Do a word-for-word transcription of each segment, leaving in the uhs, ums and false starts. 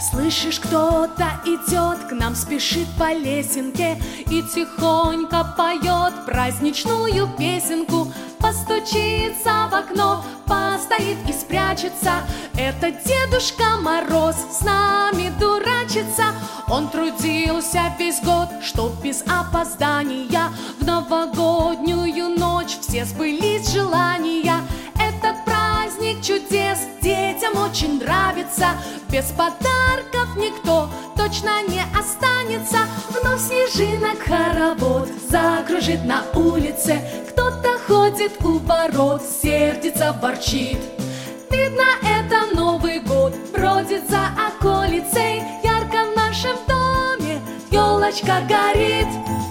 Слышишь, кто-то идет, к нам спешит по лесенке и тихонько поет праздничную песенку. Постучится в окно, постоит и спрячется. Это Дедушка Мороз с нами дурачится. Он трудился весь год, чтоб без опоздания в новогоднюю ночь все сбылись желания. Этот праздник чудес детям очень нравится. Без подарков никто точно не останется. Вновь снежинок хоровод закружит на улице. Кто-то ходит у ворот, сердится, ворчит. Видно, это Новый год бродит за околицей. Ярко в нашем доме елочка горит.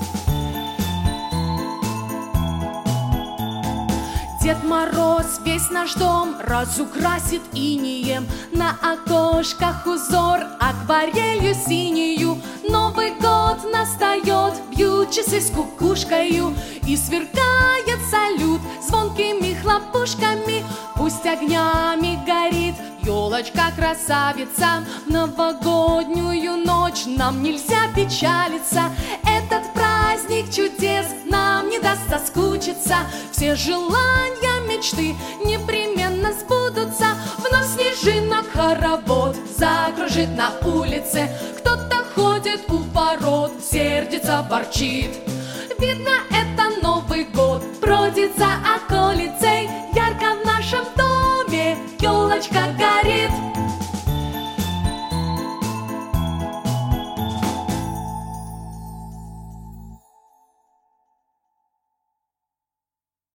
Дед Мороз весь наш дом разукрасит инеем. На окошках узор акварелью синею. Новый год настает, бьют часы с кукушкою, и сверкает салют звонкими хлопушками. Пусть огнями горит елочка-красавица. В новогоднюю ночь нам нельзя печалиться. Этот праздник чудес нам не даст соскучиться. Все желания, мечты непременно сбудутся. Вновь снежинок хоровод закружит на улице. Кто-то ходит у ворот, сердится, ворчит. Видно, это Новый год бродит за окном.